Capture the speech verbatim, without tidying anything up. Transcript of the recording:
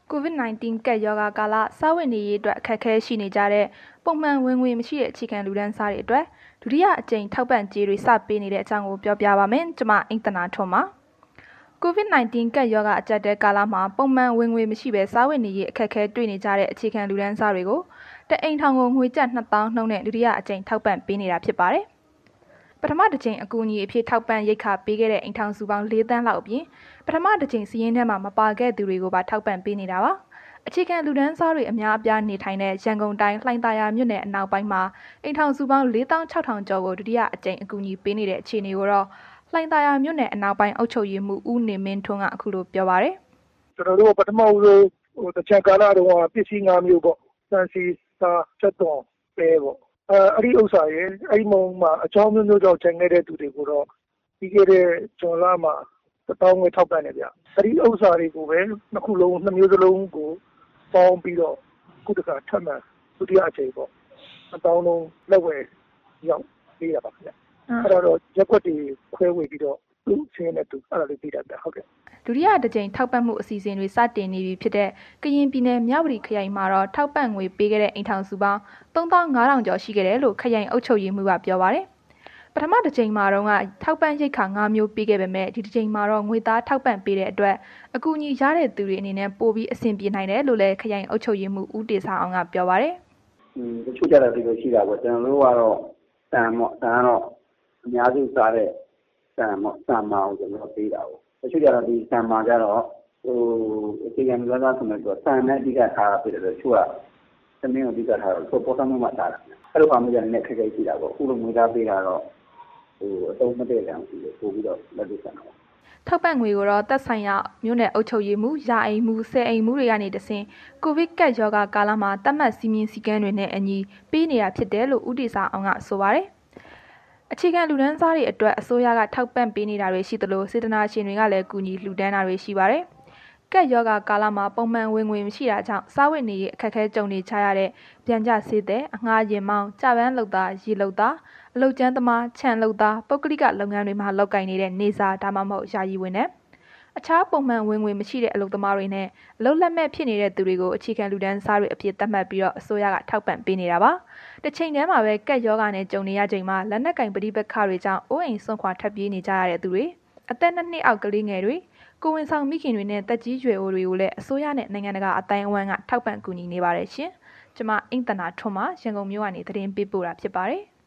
ကိုဗစ် ၁၉ ကပ်ရောဂါကာလစားဝတ်နေရေးအတွက်အခက်အခဲရှိနေကြတဲ့ပုံမှန်ဝင်ငွေမရှိတဲ့အခြေခံလူတန်းစားတွေအတွက်ဒုတိယအကြိမ်ထောက်ပံ့ကြေးတွေစပေးနေတဲ့အကြောင်းကိုပြောပြပါမယ်။ကျွန်မအိမ့်သနာထွန်းပါ။ကိုဗစ် ၁၉ ကပ်ရောဂါအကျပ်တဲကာလမှာပုံမှန်ဝင်ငွေမရှိဘဲစားဝတ်နေရေးအခက်အခဲတွေ့နေကြတဲ့အခြေခံလူတန်းစားတွေကိုတအိမ်ထောင်ကိုငွေကျပ်နှစ်သောင်းနှုန်းနဲ့ဒုတိယအကြိမ်ထောက်ပံ့ပေးနေတာဖြစ်ပါတယ်။ပထမတစ်ကြိမ်အကူအညီအဖြစ်ထောက်ပံ့ရိက္ခာပေးခဲ့တဲ့အိမ်ထောင်စုပေါင်း၄သန်းလောက်အပြင်ပထမတစ်ကြိမ်စီးရင်ထဲမှာမပါခဲ့သူတွေကိုပါထောက်ပံ့ပေးနေတာပါ။အခြေခံလူတန်းစားတွေအများအပြားနေထိုင်တဲ့ရန်ကုန်တိုင်းလှိုင်သာယာမြို့နယ်အနောက်ပိုင်းမှာအိမ်ထောင်စုပေါင်း၄သောင်း၆ထောင်ကျော်ကိုဒုတိယအကြိမ်အကူအညီပေးနေတဲ့အခြေအနေကိုတော့လှိုင်သာယာမြို့နယ်အနောက်ပိုင်းအုပ်ချုပ်ရေးမှူးဦးနေမင်းထွန်းကအခုလိုပြောပါရယ်။ကျွန်တော်တို့ပထမဦးဆုံးဟိုတချံကာလတုန်းကပစ္စည်း၅မျိုးပေါ့။စံစီစာချက်သွန်ပဲပေါ့။အဲအဲ့ဒီဥစ္စာရဲ့အဲ့ဒီမုံမှာအကြောင်းမျိုးမျိုးကြောင့်ချိန်ခဲ့တဲ့သူတွေကိုတော့ပြီးခဲ့တဲ့ဇွန်လမှာတစ်တောင်းငွေထောက်ပံ့နေဗျ။အဲ့ဒီဥစ္စာတွေကိုပဲနှစ်ခုလုံးနှစ်မျိုးစလုံးကိုပေါင်းပြီးတော့ခုတခါထပ်မှန်ဒုတိယအချိန်ပေါ့အတောင်းလုံးလက်ဝယ်ရောက်ပေးရပါခင်ဗျအဲ့ဒါတော့ရက်ွက်တွေခွဲဝေပြီးတော့သူ့ချင်းနဲ့သူအဲ့ဒါလေးပေးတာဗျဟုတ်ကဲ့ဒုတိယတစ်ကြိမ်ထောက်ပံ့မှုအစီအစဉ်တွေစတင်နေပြီဖြစ်တဲ့ကရင်ပြည်နယ်မြဝတီခရိုင်မှာတော့ထောက်ပံ့ငွေပေးခဲ့တဲ့အိမ်ထောင်စုပေါင်းသုံးသောင်းငါးထောင်ကျော်ရှိခဲ့တယ်လို့ခရိုင်အုပ်ချုပ်ရေးမှူးကပြောပါတယ်ပထမတစ်ကြိမ်မှာတော့ကထောက်ပံ့ရိက္ခာ၅မျိုးပေးခဲ့ပေမဲ့ဒီတစ်ကြိမ်မှာတော့ငွေသားထောက်ပံ့ပေးတဲ့အတွက်အကူအညီရတဲ့သူတွေအနေနဲ့ပို့ပြီးအဆင်ပြေနိုင်တယ်လို့လည်းခရိုင်အုပ်ချုပ်ရေးမှူးဦးတေစာအောင်ကပြောပါတယ်။อืมတချို့ကြတာဒီလိုရှိတာပေါ့ကျွန်တော်တို့ကတော့တန်ပေါ့တန်ကတော့အများစုစားတဲ့တန်ပေါ့တန်မအောင်ကျွန်တော်ပေးတာပေါ့တချို့ကြတော့ဒီတန်မကြတော့ဟိုအခြေခံလူသားဆိုတော့တန်နဲ့အဓိကထားပေးတယ်လို့ချို့ကသမင်းကိုအဓိကထားတော့ပေါ်ပေါ်ဆောင်မှထားတာအဲ့လိုပါမျိုးကြတဲ့ခက်ခဲရှိတာပေါ့အခုလိုငွေသားပေးတာတော့ဟိုအတုံးမတည့်တယ်အောင်ပြီးပို့ပြီးတော့လက်တွေ့ဆန်တော့ထောက်ပံ့ငွေကိုတော့သက်ဆိုင်ရာမြို့နယ်အုပ်ချုပ်ရေးမှူးယာအိမ်မှူးဆယ်အိမ်မှူးတွေကနေတဆင့်ကိုဗစ်ကပ်ရောဂါကာလမှာတတ်မှတ်စီမင်းစည်းကမ်းတွေနဲ့အညီပေးနေတာဖြစ်တယ်လို့ဦးတေစာအောင်ကဆိုပါတယ်အခြေခံလူတန်းစားတွေအတွက်အစိုးရကထောက်ပံ့ပေးနေတာတွေရှိသလိုစေတနာရှင်တွေကလည်းကူညီလှူဒန်းတာတွေရှိပါတယ်ကပ်ရောဂါကာလမှာပုံမှန်ဝင်ငွေမရှိတာကြောင့်စားဝတ်နေရေးအခက်အခဲကြုံနေကြရတဲ့ပြန်ကြဆေးတဲ့အငှားရင်မောင်းကြပန်းလုပ်သားရေလုပ်သားအလုပ်ကျန်းသမားခြံလုပ်သားပုဂ္ဂလိကလုပ်ငန်းတွေမှာလုပ်ကိုင်နေတဲ့နေစာဒါမှမဟုတ်ယာယီဝင်နဲ့အခြားပုံမှန်ဝင်ငွေမရှိတဲ့အလုပ်သမားတွေနဲ့အလုပ်လက်မဲ့ဖြစ်နေတဲ့သူတွေကိုအခြေခံလူတန်းစားတွေအဖြစ်သတ်မှတ်ပြီးတော့အစိုးရကထောက်ပံ့ပေးနေတာပါတစ်ချိန်တည်းမှာပဲကက်ယောဂါနဲ့ကြုံနေရချိန်မှာလက်နက်ကင်ပဋိပက္ခတွေကြောင့်အိုးအိမ်ဆွန့်ခွာထပ်ပြေးနေကြရတဲ့သူတွေအသက်နှစ်နှစ်အောက်ကလေးငယ်တွေကိုဝင်ဆောင်မိခင်တွေနဲ့တက်ကြီးရွယ်အိုတွေကိုလည်းအစိုးရနဲ့နိုင်ငံတကာအတိုင်းအဝန်းကထောက်ပံ့ကူညီနေပါတယ်ရှင်ကျွန်မအိမ့်သနာထွန်းမှရန်ကုန်မြို့ကနေသတင်းပေးပို့တာဖြစ်ပါတယ်